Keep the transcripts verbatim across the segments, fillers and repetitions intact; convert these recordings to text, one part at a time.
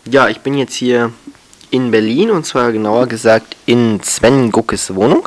Ja, ich bin jetzt hier in Berlin und zwar genauer gesagt in Sven Guckes Wohnung.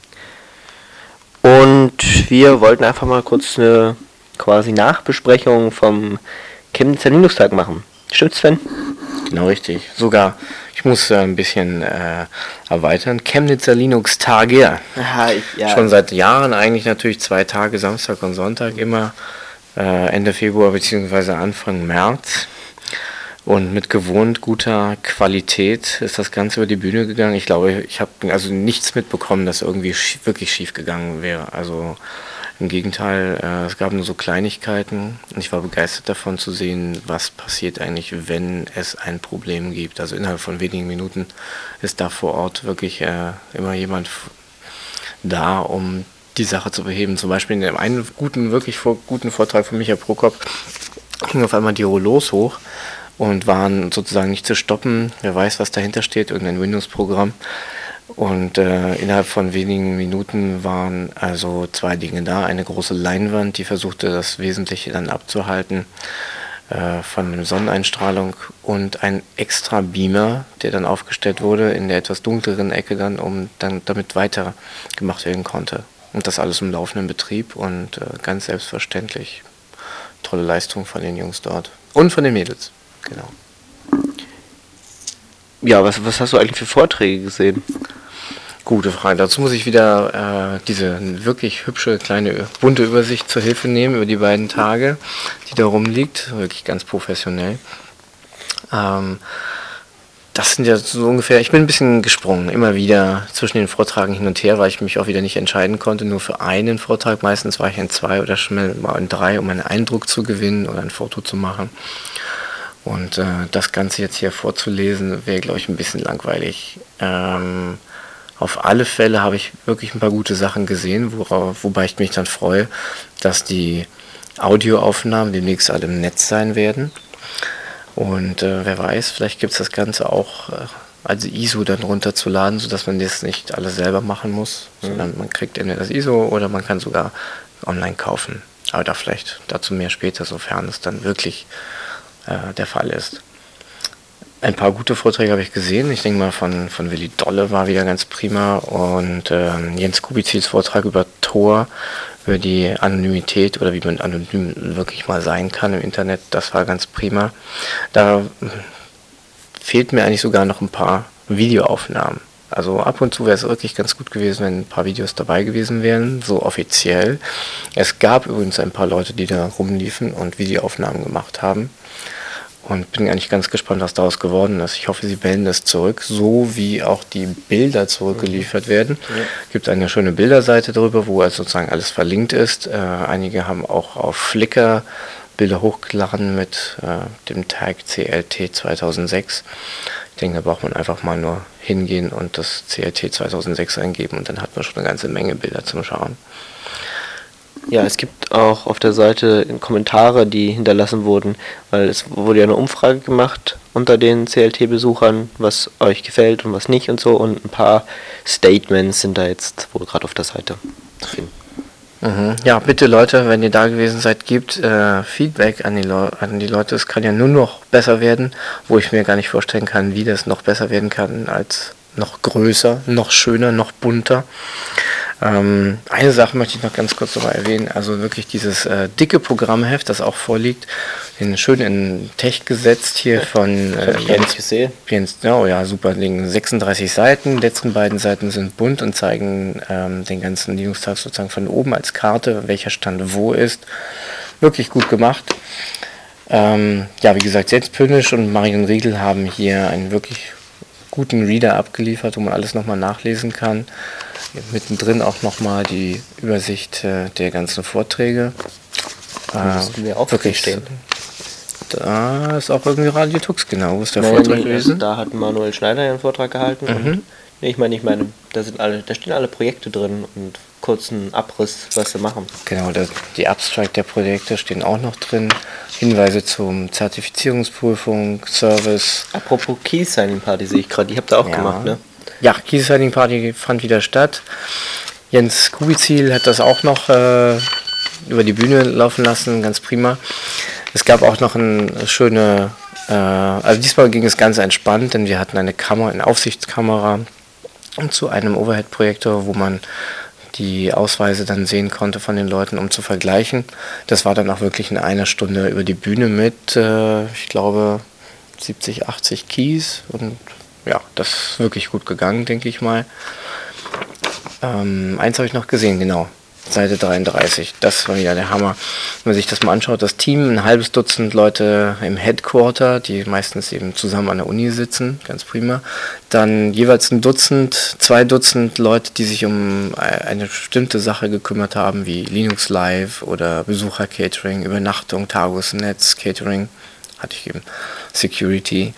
Und wir wollten einfach mal kurz eine quasi Nachbesprechung vom Chemnitzer Linux-Tag machen. Stimmt, Sven? Genau richtig. Sogar, ich muss äh, ein bisschen äh, erweitern. Chemnitzer Linux-Tage. Aha, ich, ja. Schon seit Jahren eigentlich natürlich zwei Tage, Samstag und Sonntag immer. Äh, Ende Februar bzw. Anfang März. Und mit gewohnt guter Qualität ist das Ganze über die Bühne gegangen. Ich glaube, ich habe also nichts mitbekommen, dass irgendwie schief, wirklich schief gegangen wäre. Also im Gegenteil, äh, es gab nur so Kleinigkeiten und ich war begeistert davon zu sehen, was passiert eigentlich, wenn es ein Problem gibt. Also innerhalb von wenigen Minuten ist da vor Ort wirklich äh, immer jemand f- da, um die Sache zu beheben. Zum Beispiel in dem einen guten, wirklich vor, guten Vortrag von Michael Prokop ging auf einmal die Rollos hoch und waren sozusagen nicht zu stoppen. Wer weiß, was dahinter steht, irgendein Windows-Programm. Und äh, innerhalb von wenigen Minuten waren also zwei Dinge da. Eine große Leinwand, die versuchte, das Wesentliche dann abzuhalten äh, von einer Sonneneinstrahlung, und ein extra Beamer, der dann aufgestellt wurde in der etwas dunkleren Ecke dann, um dann damit weiter gemacht werden konnte. Und das alles im laufenden Betrieb und äh, ganz selbstverständlich. Tolle Leistung von den Jungs dort. Und von den Mädels. Genau. Ja, was, was hast du eigentlich für Vorträge gesehen? Gute Frage. Dazu muss ich wieder äh, diese wirklich hübsche kleine bunte Übersicht zur Hilfe nehmen über die beiden Tage, die da rumliegt. Wirklich ganz professionell. Ähm, das sind ja so ungefähr, ich bin ein bisschen gesprungen, immer wieder zwischen den Vortragen hin und her, weil ich mich auch wieder nicht entscheiden konnte, nur für einen Vortrag. Meistens war ich in zwei oder schnell mal in drei, um einen Eindruck zu gewinnen oder ein Foto zu machen. Und äh, das Ganze jetzt hier vorzulesen, wäre, glaube ich, ein bisschen langweilig. Ähm, auf alle Fälle habe ich wirklich ein paar gute Sachen gesehen, worauf, wobei ich mich dann freue, dass die Audioaufnahmen demnächst alle im Netz sein werden. Und äh, wer weiß, vielleicht gibt es das Ganze auch äh, als I S O dann runterzuladen, sodass man das nicht alles selber machen muss, mhm. sondern man kriegt entweder das I S O oder man kann sogar online kaufen. Aber da vielleicht dazu mehr später, sofern es dann wirklich äh, der Fall ist. Ein paar gute Vorträge habe ich gesehen. Ich denke mal, von, von Willi Dolle war wieder ganz prima. Und ähm, Jens Kubizils Vortrag über Tor, über die Anonymität oder wie man anonym wirklich mal sein kann im Internet, das war ganz prima. Da fehlt mir eigentlich sogar noch ein paar Videoaufnahmen. Also ab und zu wäre es wirklich ganz gut gewesen, wenn ein paar Videos dabei gewesen wären, so offiziell. Es gab übrigens ein paar Leute, die da rumliefen und Videoaufnahmen gemacht haben. Und bin eigentlich ganz gespannt, was daraus geworden ist. Ich hoffe, sie melden das zurück, so wie auch die Bilder zurückgeliefert werden. Ja. Gibt eine schöne Bilderseite darüber, wo also sozusagen alles verlinkt ist. Äh, einige haben auch auf Flickr Bilder hochgeladen mit äh, dem Tag C L T zweitausendsechs. Ich denke, da braucht man einfach mal nur hingehen und das C L T zweitausendsechs eingeben und dann hat man schon eine ganze Menge Bilder zum Schauen. Ja, es gibt auch auf der Seite Kommentare, die hinterlassen wurden, weil es wurde ja eine Umfrage gemacht unter den C L T-Besuchern, was euch gefällt und was nicht und so, und ein paar Statements sind da jetzt wohl gerade auf der Seite zu finden. Mhm. Ja, bitte Leute, wenn ihr da gewesen seid, gebt äh, Feedback an die, Leu- an die Leute. Es kann ja nur noch besser werden, wo ich mir gar nicht vorstellen kann, wie das noch besser werden kann als noch größer, noch schöner, noch bunter. Ähm, eine Sache möchte ich noch ganz kurz dabei erwähnen, also wirklich dieses äh, dicke Programmheft, das auch vorliegt, den schön in Tech gesetzt hier von äh, Jens, gesehen. Jens, oh ja, super, liegen sechsunddreißig Seiten, die letzten beiden Seiten sind bunt und zeigen ähm, den ganzen Linux-Tag sozusagen von oben als Karte, welcher Stand wo ist. Wirklich gut gemacht. Ähm, ja, wie gesagt, Jens Pönisch und Marion Riegel haben hier einen wirklich guten Reader abgeliefert, wo man alles nochmal nachlesen kann. Mittendrin auch nochmal die Übersicht äh, der ganzen Vorträge. Da müssten wir auch wirklich stehen. Da ist auch irgendwie Radio Tux, genau. Wo ist der Nein, Vortrag nee, gewesen? Also da hat Manuel Schneider einen Vortrag gehalten. Mhm. Und, nee, ich meine, ich meine, da sind alle, da stehen alle Projekte drin und kurzen Abriss, was sie machen. Genau, das, die Abstract der Projekte stehen auch noch drin. Hinweise zum Zertifizierungsprüfung, Service. Apropos Key Signing Party sehe ich gerade, die habt ihr auch ja. gemacht, ne? Ja, Key Signing Party fand wieder statt. Jens Kubizil hat das auch noch äh, über die Bühne laufen lassen, ganz prima. Es gab auch noch eine schöne Äh, also diesmal ging es ganz entspannt, denn wir hatten eine Kamera, eine Aufsichtskamera zu einem Overhead-Projektor, wo man die Ausweise dann sehen konnte von den Leuten, um zu vergleichen. Das war dann auch wirklich in einer Stunde über die Bühne mit, äh, ich glaube, siebzig, achtzig Keys. Und ja, das ist wirklich gut gegangen, denke ich mal. Ähm, eins habe ich noch gesehen, genau. Seite dreiunddreißig, das war wieder der Hammer. Wenn man sich das mal anschaut, das Team, ein halbes Dutzend Leute im Headquarter, die meistens eben zusammen an der Uni sitzen, ganz prima. Dann jeweils ein Dutzend, zwei Dutzend Leute, die sich um eine bestimmte Sache gekümmert haben, wie Linux Live oder Besucher-Catering, Übernachtung, Tagesnetz, Catering, hatte ich eben, Security.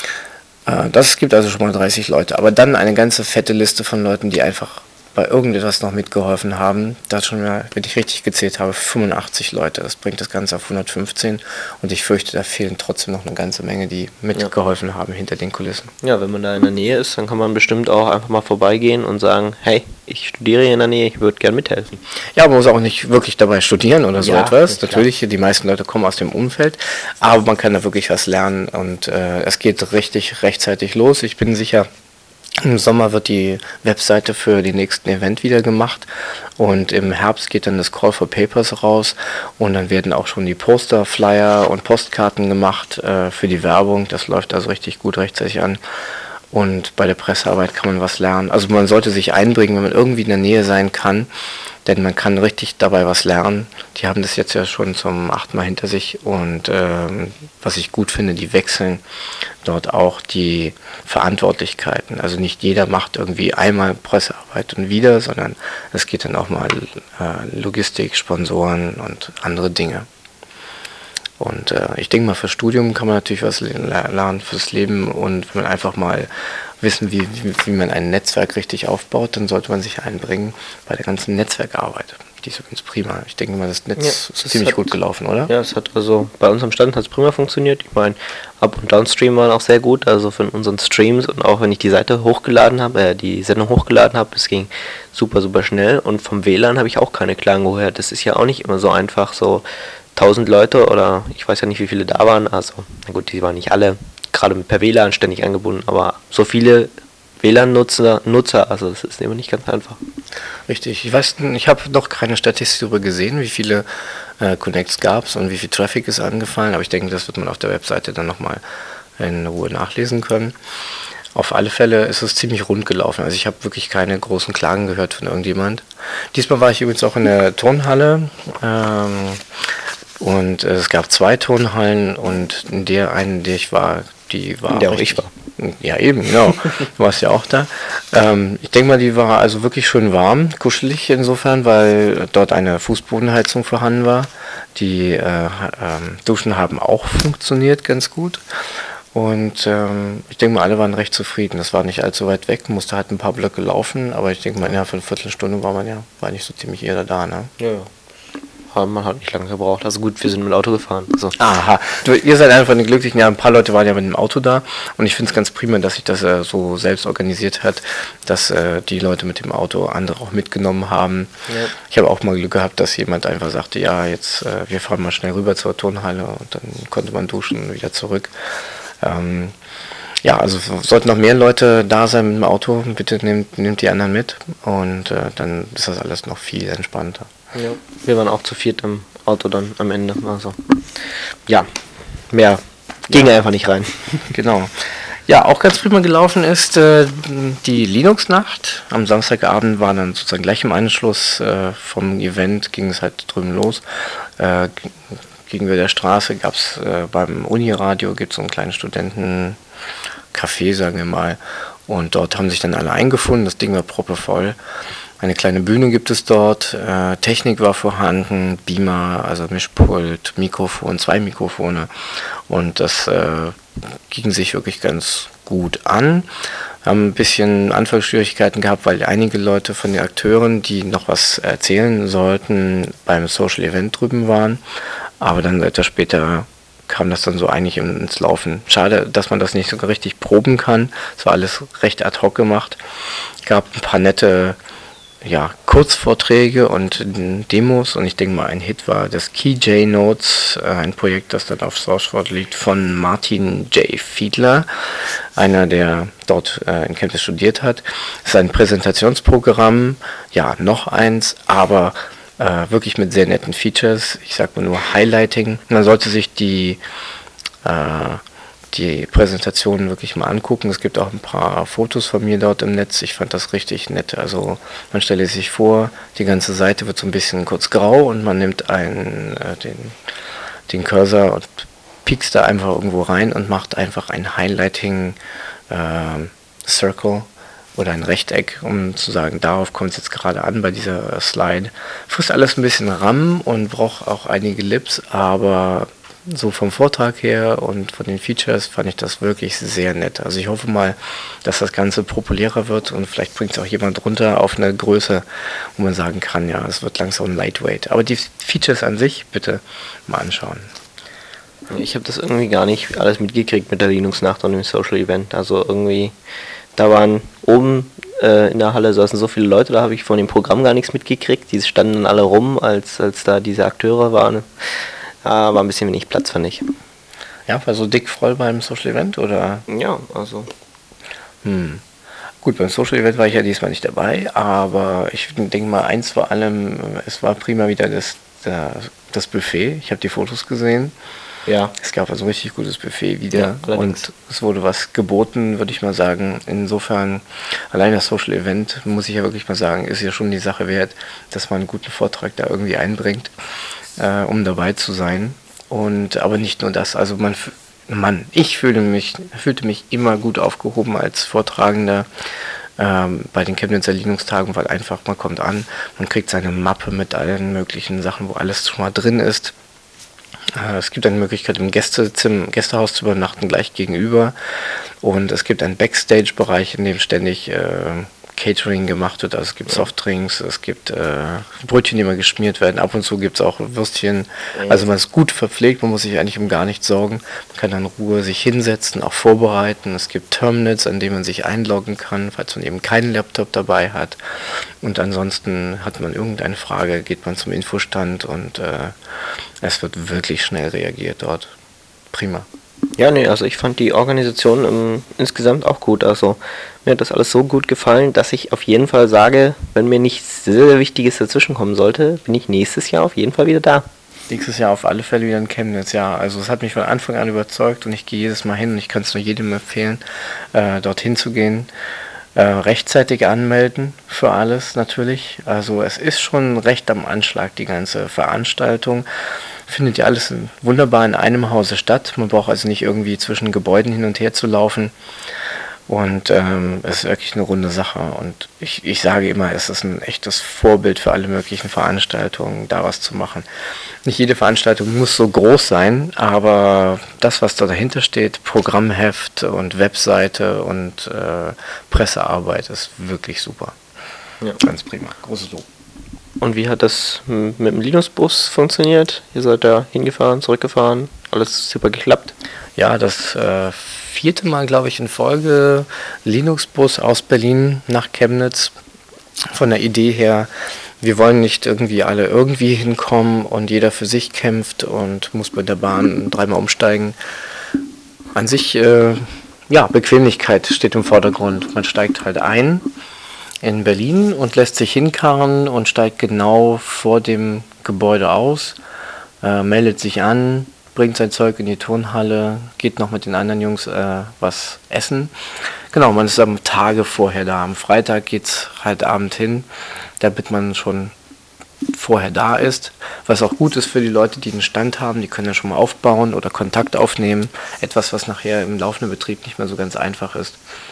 Das gibt also schon mal dreißig Leute, aber dann eine ganze fette Liste von Leuten, die einfach bei irgendetwas noch mitgeholfen haben. Da schon mal, wenn ich richtig gezählt habe, fünfundachtzig Leute. Das bringt das Ganze auf hundertfünfzehn und ich fürchte, da fehlen trotzdem noch eine ganze Menge, die mitgeholfen ja. haben hinter den Kulissen. Ja, wenn man da in der Nähe ist, dann kann man bestimmt auch einfach mal vorbeigehen und sagen, hey, ich studiere hier in der Nähe, ich würde gern mithelfen. Ja, man muss auch nicht wirklich dabei studieren oder so ja, etwas. Natürlich, die meisten Leute kommen aus dem Umfeld, aber man kann da wirklich was lernen und äh, es geht richtig rechtzeitig los. Ich bin sicher, im Sommer wird die Webseite für den nächsten Event wieder gemacht und im Herbst geht dann das Call for Papers raus und dann werden auch schon die Poster, Flyer und Postkarten gemacht äh, für die Werbung. Das läuft also richtig gut rechtzeitig an und bei der Pressearbeit kann man was lernen. Also man sollte sich einbringen, wenn man irgendwie in der Nähe sein kann, denn man kann richtig dabei was lernen. Die haben das jetzt ja schon zum achten Mal hinter sich und ähm, was ich gut finde, die wechseln dort auch die Verantwortlichkeiten. Also nicht jeder macht irgendwie einmal Pressearbeit und wieder, sondern es geht dann auch mal äh, Logistik, Sponsoren und andere Dinge. Und äh, ich denke mal, fürs Studium kann man natürlich was lernen, fürs Leben und wenn man einfach mal wissen, wie, wie, wie man ein Netzwerk richtig aufbaut, dann sollte man sich einbringen bei der ganzen Netzwerkarbeit. Die ist übrigens prima. Ich denke mal, das Netz ja, ist das ziemlich hat, gut gelaufen, oder? Ja, es hat also bei uns am Stand hat es prima funktioniert. Ich meine, Up- und Downstream waren auch sehr gut, also von unseren Streams und auch wenn ich die Seite hochgeladen habe, äh, die Sendung hochgeladen habe, das ging super, super schnell und vom W L A N habe ich auch keine Klagen gehört. Das ist ja auch nicht immer so einfach, so tausend Leute oder ich weiß ja nicht, wie viele da waren, also na gut, die waren nicht alle gerade per W L A N ständig angebunden, aber so viele W L A N-Nutzer, Nutzer, also das ist immer nicht ganz einfach. Richtig, ich weiß, ich habe noch keine Statistik darüber gesehen, wie viele äh, Connects gab es und wie viel Traffic ist angefallen, aber ich denke, das wird man auf der Webseite dann nochmal in Ruhe nachlesen können. Auf alle Fälle ist es ziemlich rund gelaufen, also ich habe wirklich keine großen Klagen gehört von irgendjemand. Diesmal war ich übrigens auch in der Turnhalle, ähm, und äh, es gab zwei Turnhallen und in der einen, in der ich war, die war... In der auch ich war. Ja, eben, genau. Du warst ja auch da. Ähm, ich denke mal, die war also wirklich schön warm, kuschelig insofern, weil dort eine Fußbodenheizung vorhanden war. Die äh, ähm, Duschen haben auch funktioniert ganz gut. Und ähm, ich denke mal, alle waren recht zufrieden. Das war nicht allzu weit weg, musste halt ein paar Blöcke laufen, aber ich denke mal, innerhalb von einer Viertelstunde war man ja, war nicht so ziemlich jeder da, ne? Ja, ja. Man hat nicht lange gebraucht. Also gut, wir sind mit dem Auto gefahren. Also. Aha, du, ihr seid einer von den Glücklichen. Ja, ein paar Leute waren ja mit dem Auto da. Und ich finde es ganz prima, dass sich das äh, so selbst organisiert hat, dass äh, die Leute mit dem Auto andere auch mitgenommen haben. Ja. Ich habe auch mal Glück gehabt, dass jemand einfach sagte, ja, jetzt äh, wir fahren mal schnell rüber zur Turnhalle und dann konnte man duschen und wieder zurück. Ähm, ja, also sollten noch mehr Leute da sein mit dem Auto, bitte nehmt, nehmt die anderen mit und äh, dann ist das alles noch viel entspannter. Ja, wir waren auch zu viert im Auto dann am Ende. Also ja, mehr ging ja einfach nicht rein. Genau. Ja, auch ganz prima gelaufen ist äh, die Linux-Nacht. Am Samstagabend war dann sozusagen gleich im Anschluss äh, vom Event, ging es halt drüben los. Äh, gegenüber der Straße gab es äh, beim Uniradio, gibt es so einen kleinen Studentencafé, sagen wir mal. Und dort haben sich dann alle eingefunden, das Ding war proppevoll. Eine kleine Bühne gibt es dort, äh, Technik war vorhanden, Beamer, also Mischpult, Mikrofon, zwei Mikrofone und das äh, ging sich wirklich ganz gut an. Wir haben ein bisschen Anfangsschwierigkeiten gehabt, weil einige Leute von den Akteuren, die noch was erzählen sollten, beim Social Event drüben waren, aber dann etwas später kam das dann so eigentlich ins Laufen. Schade, dass man das nicht so richtig proben kann, es war alles recht ad hoc gemacht, gab ein paar nette ja, Kurzvorträge und Demos, und ich denke mal, ein Hit war das KeyJNotes, äh, ein Projekt, das dann auf SourceForge liegt, von Martin J. Fiedler, einer, der dort äh, in Chemnitz studiert hat. Es ist ein Präsentationsprogramm, ja, noch eins, aber äh, wirklich mit sehr netten Features. Ich sage mal nur Highlighting. Man sollte sich die äh, die Präsentation wirklich mal angucken. Es gibt auch ein paar Fotos von mir dort im Netz. Ich fand das richtig nett. Also man stelle sich vor, die ganze Seite wird so ein bisschen kurz grau und man nimmt einen, äh, den, den Cursor und piekst da einfach irgendwo rein und macht einfach ein Highlighting äh, Circle oder ein Rechteck, um zu sagen, darauf kommt es jetzt gerade an bei dieser Slide. Frisst alles ein bisschen RAM und braucht auch einige Lips, aber so vom Vortrag her und von den Features fand ich das wirklich sehr nett. Also ich hoffe mal, dass das Ganze populärer wird und vielleicht bringt es auch jemand runter auf eine Größe, wo man sagen kann, ja, es wird langsam lightweight. Aber die Features an sich bitte mal anschauen. Ich habe das irgendwie gar nicht alles mitgekriegt mit der Linux-Nacht und dem Social Event. Also irgendwie, da waren oben äh, in der Halle saßen so viele Leute, da habe ich von dem Programm gar nichts mitgekriegt. Die standen alle rum, als, als da diese Akteure waren. Da war ein bisschen wenig Platz, fand ich. Ja, war so dick voll beim Social Event, oder? Ja, also. Hm. Gut, beim Social Event war ich ja diesmal nicht dabei, aber ich denke mal, eins vor allem, es war prima wieder das, das Buffet. Ich habe die Fotos gesehen. Ja. Es gab also ein richtig gutes Buffet wieder, ja, und es wurde was geboten, würde ich mal sagen. Insofern, allein das Social Event, muss ich ja wirklich mal sagen, ist ja schon die Sache wert, dass man einen guten Vortrag da irgendwie einbringt, äh, um dabei zu sein. Und aber nicht nur das, also man, Mann, ich fühle mich, fühlte mich immer gut aufgehoben als Vortragender ähm, bei den Chemnitzer Linux-Tagen, weil einfach, man kommt an, man kriegt seine Mappe mit allen möglichen Sachen, wo alles schon mal drin ist. Es gibt eine Möglichkeit, im Gästezimmer, Gästehaus zu übernachten, gleich gegenüber. Und es gibt einen Backstage-Bereich, in dem ständig äh, Catering gemacht wird. Also es gibt Softdrinks, es gibt äh, Brötchen, die mal geschmiert werden. Ab und zu gibt es auch Würstchen. Also man ist gut verpflegt, man muss sich eigentlich um gar nichts sorgen. Man kann dann in Ruhe sich hinsetzen, auch vorbereiten. Es gibt Terminals, an denen man sich einloggen kann, falls man eben keinen Laptop dabei hat. Und ansonsten hat man irgendeine Frage, geht man zum Infostand und äh, es wird wirklich schnell reagiert dort. Prima. Ja, nee, also ich fand die Organisation ähm, insgesamt auch gut. Also mir hat das alles so gut gefallen, dass ich auf jeden Fall sage, wenn mir nichts sehr, sehr Wichtiges dazwischen kommen sollte, bin ich nächstes Jahr auf jeden Fall wieder da. Nächstes Jahr auf alle Fälle wieder in Chemnitz, ja. Also es hat mich von Anfang an überzeugt und ich gehe jedes Mal hin und ich kann es nur jedem empfehlen, äh, dorthin zu gehen. Äh, rechtzeitig anmelden für alles natürlich. Also es ist schon recht am Anschlag, die ganze Veranstaltung. Findet ja alles in, wunderbar in einem Hause statt. Man braucht also nicht irgendwie zwischen Gebäuden hin und her zu laufen. Und ähm, es ist wirklich eine runde Sache. Und ich, ich sage immer, es ist ein echtes Vorbild für alle möglichen Veranstaltungen, da was zu machen. Nicht jede Veranstaltung muss so groß sein, aber das, was da dahinter steht, Programmheft und Webseite und äh, Pressearbeit, ist wirklich super. Ja. Ganz prima. Großes Lob. Und wie hat das mit dem Linux-Bus funktioniert? Ihr seid da hingefahren, zurückgefahren, alles super geklappt? Ja, das äh, vierte Mal, glaube ich, in Folge Linux-Bus aus Berlin nach Chemnitz. Von der Idee her, wir wollen nicht irgendwie alle irgendwie hinkommen und jeder für sich kämpft und muss bei der Bahn dreimal umsteigen. An sich, äh, ja, Bequemlichkeit steht im Vordergrund. Man steigt halt ein in Berlin und lässt sich hinkarren und steigt genau vor dem Gebäude aus, äh, meldet sich an, bringt sein Zeug in die Turnhalle, geht noch mit den anderen Jungs äh, was essen. Genau, man ist am Tage vorher da. Am Freitag geht's halt Abend hin, damit man schon vorher da ist. Was auch gut ist für die Leute, die einen Stand haben, die können ja schon mal aufbauen oder Kontakt aufnehmen. Etwas, was nachher im laufenden Betrieb nicht mehr so ganz einfach ist.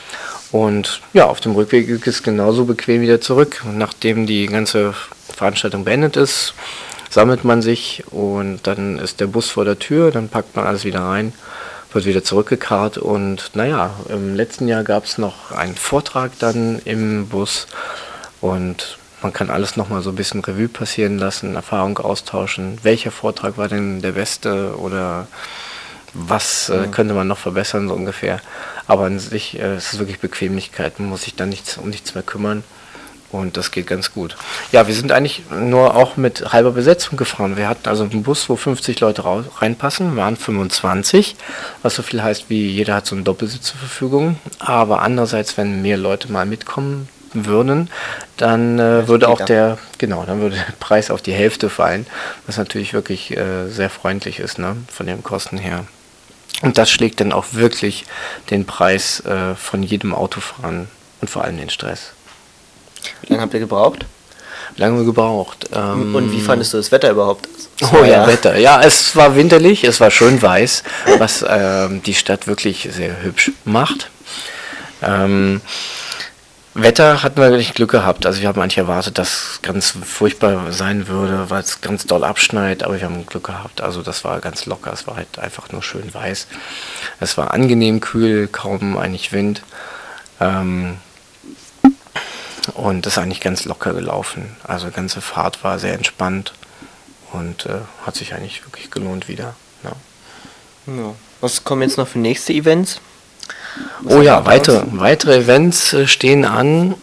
Und ja, auf dem Rückweg ist es genauso bequem wieder zurück. Und nachdem die ganze Veranstaltung beendet ist, sammelt man sich und dann ist der Bus vor der Tür, dann packt man alles wieder rein, wird wieder zurückgekarrt und naja, im letzten Jahr gab es noch einen Vortrag dann im Bus und man kann alles nochmal so ein bisschen Revue passieren lassen, Erfahrung austauschen. Welcher Vortrag war denn der beste oder was äh, könnte man noch verbessern, so ungefähr. Aber an sich äh, ist es wirklich Bequemlichkeit, man muss sich dann nichts, um nichts mehr kümmern. Und das geht ganz gut. Ja, wir sind eigentlich nur auch mit halber Besetzung gefahren. Wir hatten also einen Bus, wo fünfzig Leute raus, reinpassen. Wir waren fünfundzwanzig, was so viel heißt wie jeder hat so einen Doppelsitz zur Verfügung. Aber andererseits, wenn mehr Leute mal mitkommen würden, dann äh, würde auch der, genau, dann würde der Preis auf die Hälfte fallen, was natürlich wirklich äh, sehr freundlich ist, ne, von den Kosten her. Und das schlägt dann auch wirklich den Preis äh, von jedem Autofahren und vor allem den Stress. Wie lange habt ihr gebraucht? Wie lange haben wir gebraucht? Ähm, Und wie fandest du das Wetter überhaupt? Das oh war ja, Wetter. Ja, es war winterlich, es war schön weiß, was ähm, die Stadt wirklich sehr hübsch macht. Ähm, Wetter hatten wir wirklich Glück gehabt. Also wir haben eigentlich erwartet, dass es ganz furchtbar sein würde, weil es ganz doll abschneit, aber wir haben Glück gehabt. Also das war ganz locker, es war halt einfach nur schön weiß. Es war angenehm kühl, kaum eigentlich Wind. Ähm, Und das ist eigentlich ganz locker gelaufen. Also die ganze Fahrt war sehr entspannt und äh, hat sich eigentlich wirklich gelohnt wieder. Ja. Ja. Was kommen jetzt noch für nächste Events? Was Oh ja, weitere, weitere Events äh, stehen an.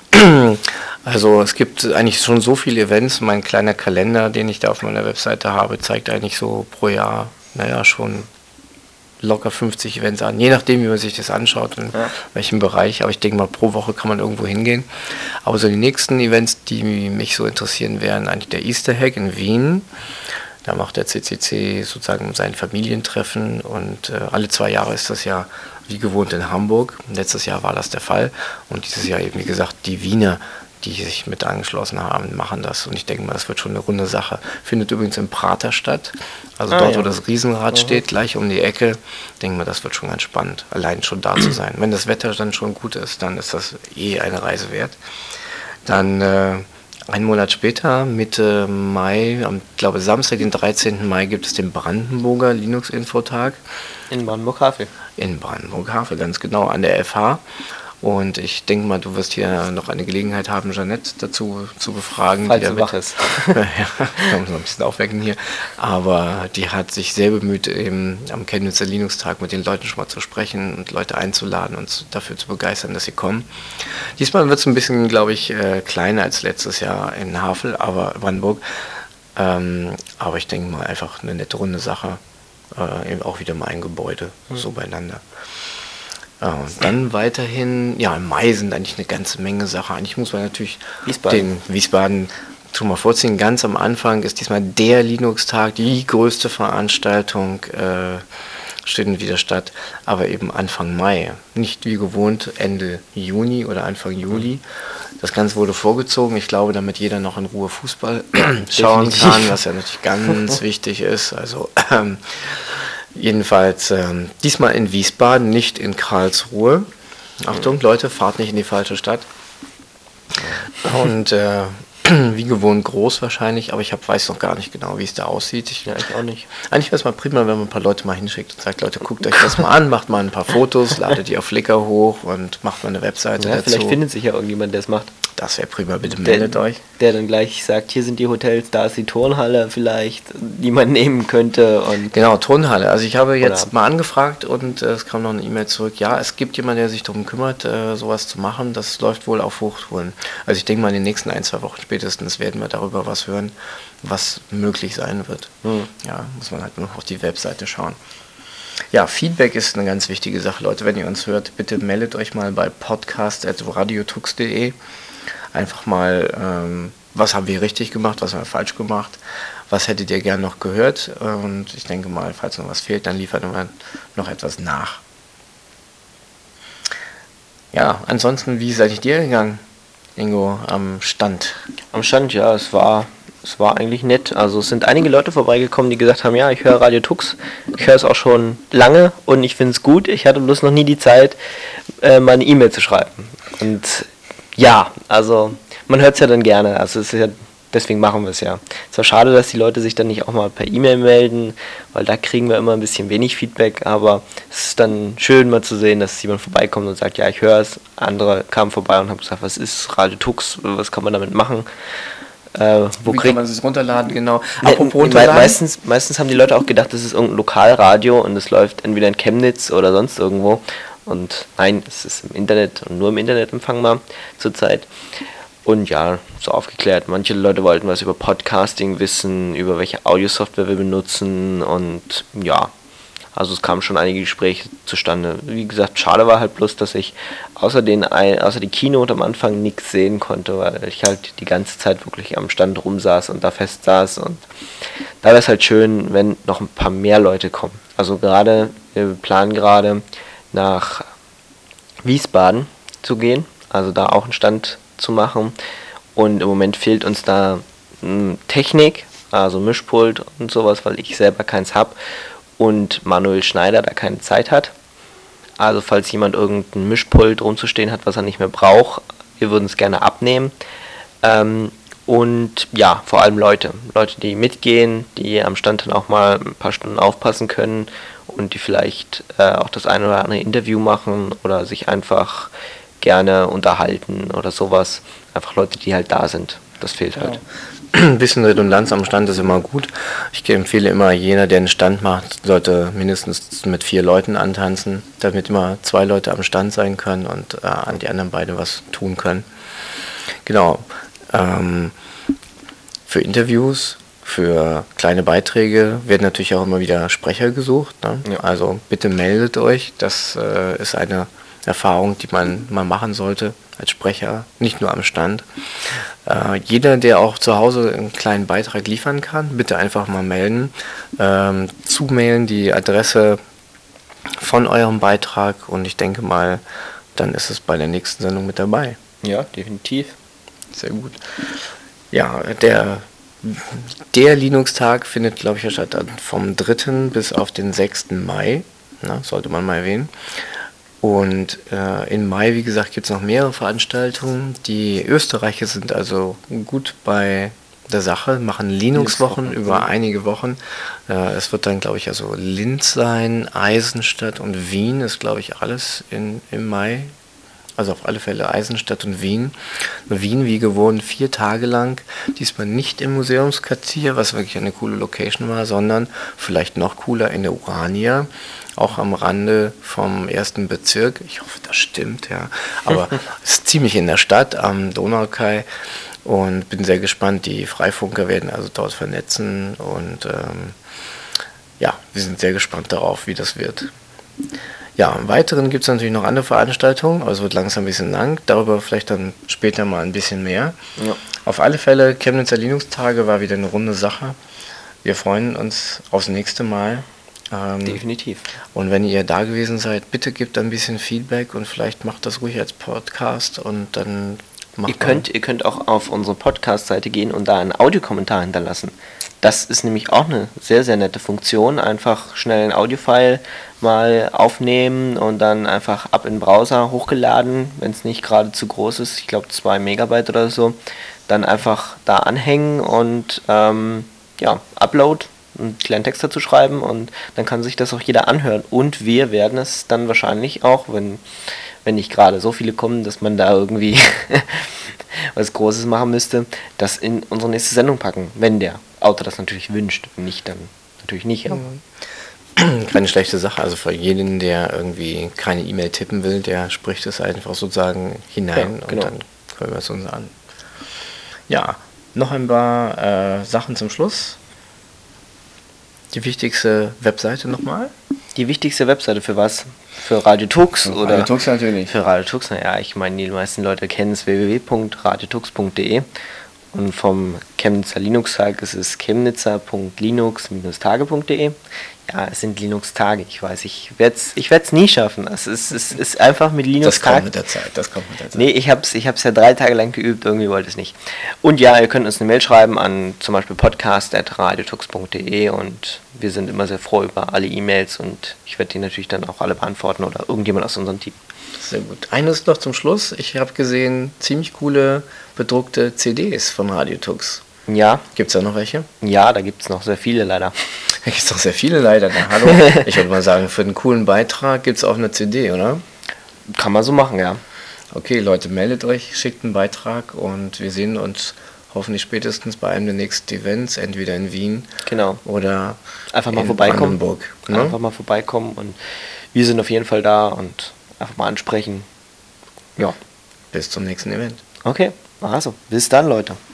Also es gibt eigentlich schon so viele Events. Mein kleiner Kalender, den ich da auf meiner Webseite habe, zeigt eigentlich so pro Jahr, naja, schon locker fünfzig Events an, je nachdem, wie man sich das anschaut, in ja. welchem Bereich. Aber ich denke mal, pro Woche kann man irgendwo hingehen. Aber so die nächsten Events, die mich so interessieren, wären eigentlich der Easter Hack in Wien. Da macht der C C C sozusagen sein Familientreffen und äh, alle zwei Jahre ist das ja wie gewohnt in Hamburg. Letztes Jahr war das der Fall und dieses Jahr eben, wie gesagt, die Wiener, die sich mit angeschlossen haben, machen das. Und ich denke mal, das wird schon eine runde Sache. Findet übrigens im Prater statt. Also ah, dort, ja. wo das Riesenrad mhm. steht, gleich um die Ecke. Ich denke mal, das wird schon ganz spannend, allein schon da zu sein. Wenn das Wetter dann schon gut ist, dann ist das eh eine Reise wert. Dann äh, einen Monat später, Mitte Mai, am glaube Samstag, den dreizehnten Mai, gibt es den Brandenburger Linux-Infotag. In Brandenburg-Havel. In Brandenburg-Havel, ganz genau, an der F H. Und ich denke mal, du wirst hier noch eine Gelegenheit haben, Jeanette dazu zu befragen. Falls sie wach ist. Ja, ich muss noch ein bisschen aufwecken hier. Aber die hat sich sehr bemüht, eben am Chemnitzer Linux-Tag mit den Leuten schon mal zu sprechen und Leute einzuladen und dafür zu begeistern, dass sie kommen. Diesmal wird es ein bisschen, glaube ich, äh, kleiner als letztes Jahr in Havel, aber Brandenburg. Ähm, aber ich denke mal, einfach eine nette runde Sache. Äh, eben auch wieder mal ein Gebäude, mhm. so beieinander. Ja, und dann weiterhin, ja, im Mai sind eigentlich eine ganze Menge Sachen. Eigentlich muss man natürlich Wiesbaden. den Wiesbaden schon mal vorziehen. Ganz am Anfang ist diesmal der Linux-Tag, die größte Veranstaltung, äh, steht wieder statt, aber eben Anfang Mai. Nicht wie gewohnt Ende Juni oder Anfang Juli. Das Ganze wurde vorgezogen, ich glaube, damit jeder noch in Ruhe Fußball schauen kann, was ja natürlich ganz wichtig ist. Also ähm, Jedenfalls ähm, diesmal in Wiesbaden, nicht in Karlsruhe. Achtung, Leute, fahrt nicht in die falsche Stadt. Und äh, wie gewohnt groß wahrscheinlich, aber ich hab, weiß noch gar nicht genau, wie es da aussieht. Ich, ja, ich auch nicht. Eigentlich wäre es mal prima, wenn man ein paar Leute mal hinschickt und sagt, Leute, guckt euch das mal an, macht mal ein paar Fotos, ladet die auf Flickr hoch und macht mal eine Webseite ja, dazu. Vielleicht findet sich ja irgendjemand, der es macht. Das wäre prima, bitte meldet der, euch. Der dann gleich sagt, hier sind die Hotels, da ist die Turnhalle vielleicht, die man nehmen könnte. Und genau, Turnhalle. Also ich habe jetzt oder mal angefragt und äh, es kam noch eine E-Mail zurück. Ja, es gibt jemanden, der sich darum kümmert, äh, sowas zu machen. Das läuft wohl auf Hochtouren. Also ich denke mal, in den nächsten ein, zwei Wochen spätestens werden wir darüber was hören, was möglich sein wird. Hm. Ja, muss man halt nur noch auf die Webseite schauen. Ja, Feedback ist eine ganz wichtige Sache, Leute. Wenn ihr uns hört, bitte meldet euch mal bei podcast at radiotux punkt de. Einfach mal, ähm, was haben wir richtig gemacht, was haben wir falsch gemacht, was hättet ihr gern noch gehört, und ich denke mal, falls noch was fehlt, dann liefern wir noch etwas nach. Ja, ansonsten, wie ist eigentlich dir gegangen, Ingo, am Stand? Am Stand, ja, es war, es war eigentlich nett. Also es sind einige Leute vorbeigekommen, die gesagt haben, ja, ich höre Radio Tux, ich höre es auch schon lange und ich finde es gut. Ich hatte bloß noch nie die Zeit, äh, mal eine E-Mail zu schreiben. Und ja, also man hört es ja dann gerne, also es ist ja, deswegen machen wir es ja. Es war schade, dass die Leute sich dann nicht auch mal per E-Mail melden, weil da kriegen wir immer ein bisschen wenig Feedback, aber es ist dann schön mal zu sehen, dass jemand vorbeikommt und sagt, ja, ich höre es. Andere kamen vorbei und haben gesagt, was ist Radio Tux, was kann man damit machen? Äh, wo Wie krieg- kann man es runterladen, genau. Ne, me- meistens, meistens haben die Leute auch gedacht, das ist irgendein Lokalradio und es läuft entweder in Chemnitz oder sonst irgendwo. Und nein, es ist im Internet und nur im Internet empfangbar zurzeit. Und ja, so aufgeklärt. Manche Leute wollten was über Podcasting wissen, über welche Audiosoftware wir benutzen und ja, also es kamen schon einige Gespräche zustande. Wie gesagt, schade war halt bloß, dass ich außer, den, außer die Keynote am Anfang nichts sehen konnte, weil ich halt die ganze Zeit wirklich am Stand rumsaß und da fest saß. Und da wäre es halt schön, wenn noch ein paar mehr Leute kommen. Also gerade, wir planen gerade nach Wiesbaden zu gehen, also da auch einen Stand zu machen. Und im Moment fehlt uns da mh, Technik, also Mischpult und sowas, weil ich selber keins habe. Und Manuel Schneider da keine Zeit hat. Also falls jemand irgendein Mischpult rumzustehen hat, was er nicht mehr braucht, wir würden es gerne abnehmen. Ähm, und ja, vor allem Leute. Leute, die mitgehen, die am Stand dann auch mal ein paar Stunden aufpassen können und die vielleicht äh, auch das ein oder andere Interview machen oder sich einfach gerne unterhalten oder sowas. Einfach Leute, die halt da sind. Das fehlt halt. Ein bisschen Redundanz am Stand ist immer gut. Ich empfehle immer, jeder, der einen Stand macht, sollte mindestens mit vier Leuten antanzen, damit immer zwei Leute am Stand sein können und äh, an die anderen beiden was tun können. Genau. Ähm, für Interviews, für kleine Beiträge werden natürlich auch immer wieder Sprecher gesucht. Ne? Ja. Also bitte meldet euch. Das äh, ist eine Erfahrung, die man mal machen sollte als Sprecher, nicht nur am Stand. Äh, jeder, der auch zu Hause einen kleinen Beitrag liefern kann, bitte einfach mal melden. Ähm, zumailen die Adresse von eurem Beitrag und ich denke mal, dann ist es bei der nächsten Sendung mit dabei. Ja, definitiv. Sehr gut. Ja, der, der Linux-Tag findet, glaube ich, statt vom dritten bis auf den sechsten Mai. Na, sollte man mal erwähnen. Und äh, im Mai, wie gesagt, gibt es noch mehrere Veranstaltungen. Die Österreicher sind also gut bei der Sache, machen Linux-Wochen Linux über einige Wochen. Äh, es wird dann, glaube ich, also Linz sein, Eisenstadt und Wien ist, glaube ich, alles in, im Mai. Also auf alle Fälle Eisenstadt und Wien. Wien, wie gewohnt, vier Tage lang. Diesmal nicht im Museumsquartier, was wirklich eine coole Location war, sondern vielleicht noch cooler in der Urania. Auch am Rande vom ersten Bezirk. Ich hoffe, das stimmt, ja. Aber es ist ziemlich in der Stadt am Donaukai und bin sehr gespannt. Die Freifunker werden also dort vernetzen und ähm, ja, wir sind sehr gespannt darauf, wie das wird. Ja, im Weiteren gibt es natürlich noch andere Veranstaltungen, aber es wird langsam ein bisschen lang. Darüber vielleicht dann später mal ein bisschen mehr. Ja. Auf alle Fälle, Chemnitzer Linux-Tage war wieder eine runde Sache. Wir freuen uns aufs nächste Mal. Ähm, Definitiv. Und wenn ihr da gewesen seid, bitte gebt ein bisschen Feedback und vielleicht macht das ruhig als Podcast und dann macht ihr könnt Ihr könnt auch auf unsere Podcast-Seite gehen und da einen Audiokommentar hinterlassen. Das ist nämlich auch eine sehr, sehr nette Funktion. Einfach schnell ein Audiofile mal aufnehmen und dann einfach ab in den Browser hochgeladen, wenn es nicht gerade zu groß ist, ich glaube zwei Megabyte oder so, dann einfach da anhängen und ähm, ja, Upload, einen kleinen Text dazu schreiben und dann kann sich das auch jeder anhören. Und wir werden es dann wahrscheinlich auch, wenn, wenn nicht gerade so viele kommen, dass man da irgendwie was Großes machen müsste, das in unsere nächste Sendung packen, wenn der Autor das natürlich wünscht. Wenn nicht, dann natürlich nicht. Ja. Keine schlechte Sache, also für jeden, der irgendwie keine E-Mail tippen will, der spricht es einfach sozusagen hinein ja, genau. Und dann können wir es uns an. Ja, noch ein paar äh, Sachen zum Schluss. Die wichtigste Webseite nochmal? Die wichtigste Webseite für was? Für Radio Tux für oder? Radio Tux natürlich. Für Radio Tux, naja, ich meine, die meisten Leute kennen es w w w punkt radio tux punkt d e und vom Chemnitzer Linux-Tag ist es chemnitzer punkt linux dash tage punkt d e. Ja, es sind Linux-Tage, ich weiß, ich werde es ich werd's nie schaffen. Es ist, es ist einfach mit Linux-Tag. Das kommt mit der Zeit, das kommt mit der Zeit. Nee, ich habe es ich hab's ja drei Tage lang geübt, irgendwie wollte es nicht. Und ja, ihr könnt uns eine Mail schreiben an zum Beispiel podcast at radio tux punkt d e und wir sind immer sehr froh über alle E-Mails und ich werde die natürlich dann auch alle beantworten oder irgendjemand aus unserem Team. Sehr gut. Eines noch zum Schluss. Ich habe gesehen, ziemlich coole bedruckte C Ds von Radio Tux. Ja. Gibt es da noch welche? Ja, da gibt es noch sehr viele leider. Da gibt es noch sehr viele leider. Na, hallo. Ich würde mal sagen, für einen coolen Beitrag gibt es auch eine C D, oder? Kann man so machen, ja. Okay, Leute, meldet euch, schickt einen Beitrag und wir sehen uns hoffentlich spätestens bei einem der nächsten Events, entweder in Wien genau. oder einfach mal in vorbeikommen. Brandenburg. Ne? Einfach mal vorbeikommen und wir sind auf jeden Fall da und einfach mal ansprechen. Ja. Bis zum nächsten Event. Okay. Also, bis dann, Leute.